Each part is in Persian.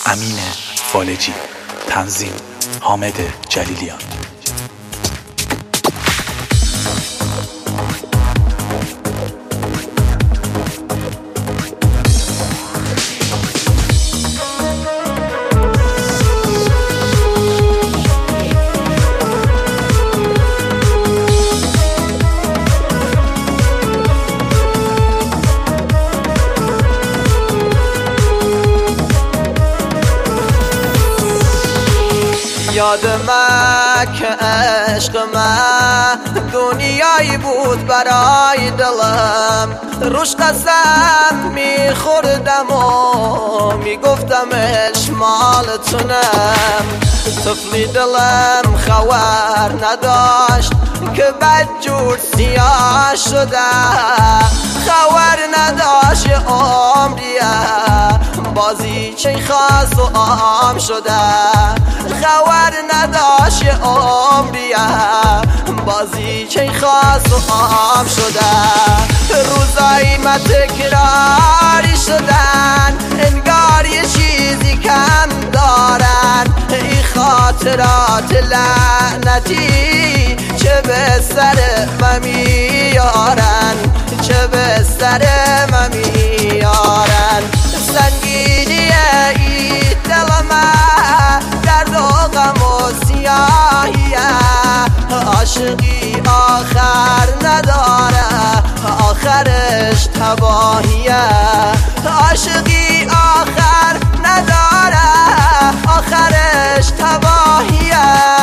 امین فالجی، تنظیم حامد جلیلیان. یاد که عشق من دنیایی بود برای دلم، روش قسم میخوردم و میگفتمش مالتونم. طفلی دلم خبر نداشت که بدجور سیاه شده، خبر نداشت عمریه بازی چه خاص و عام شده، خبر نداشت عمریه بازی چه خاص و عام شده. روزایی ما تکراری شدن، انگار یه چیزی کم دارن. این خاطرات لعنتی چه به سر من میارن، چه به سر من میارن. سنگینی ای دل من درد و غم و سیاهیه، عاشقی آخر نداره آخرش تباهیه، عاشقی آخر نداره آخرش تباهیه.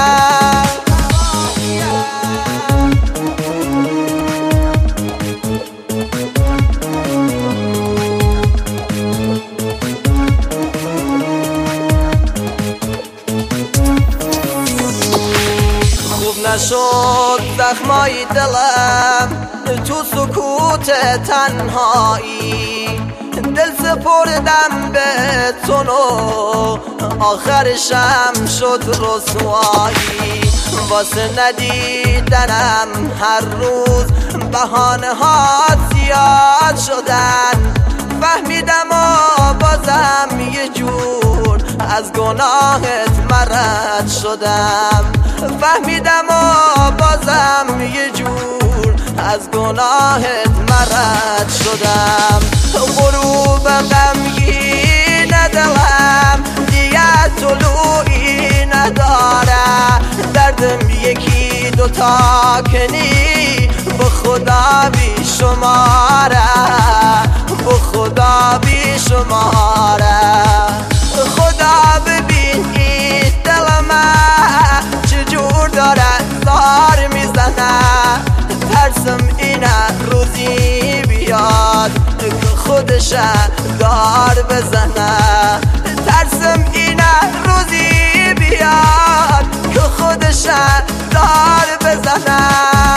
نشد زخمای دلم تو سکوت تنهایی، دل سپردم به تو و آخرشم شد رسوایی. واسه ندیدنم هر روز بهانه ها زیاد شدن، فهمیدم و بازم یه جور از گناهت مرد شدم، فهمیدم و بازم یه جور از گناهت مرد شدم. غروب غمگین دلم دیگه طلوعی نداره، دردم یکی دوتا کنی به خدا بی شماره، به خدا بی شماره. خدا ببین این دل من چجور داره زار میزنه، ترسم اینه روزی بیاد که خودش دار بزنه، ترسم اینه روزی بیاد که خودش دار بزنه.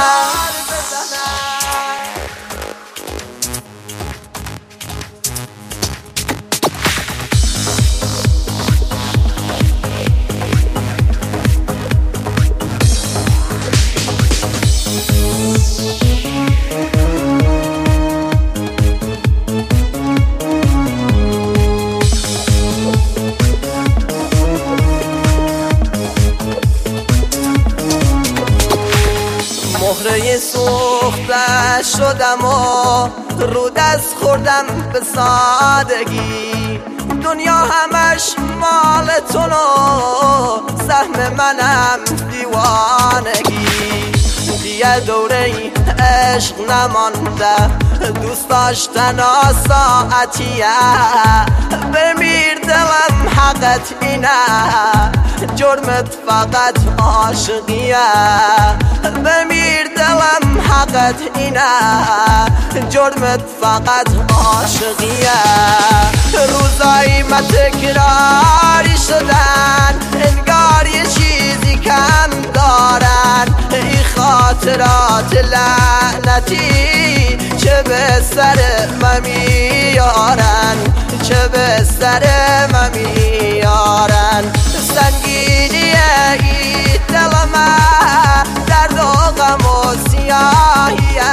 مهره سوخته شدم و رو دست خوردم به سادگی، دنیا همش مال تو و سهم منم دیوانگی. دیگه دوره عشق نمانده، دوست داشتن ساعتیه، بمیر دلم حقت اینه جرمت فقط عاشقیه، بمیر دلم حقت اینه جرمت فقط عاشقیه. روزایی ما تکراری شدن، انگار یه چیزی کم دارن. این خاطرات لعنتی چه به سر من میارن، چه به سر من میارن. سنگینی ای دل من درد و غم و سیاهیه،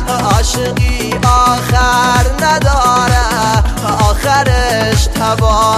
عاشقی آخر نداره آخرش تباه.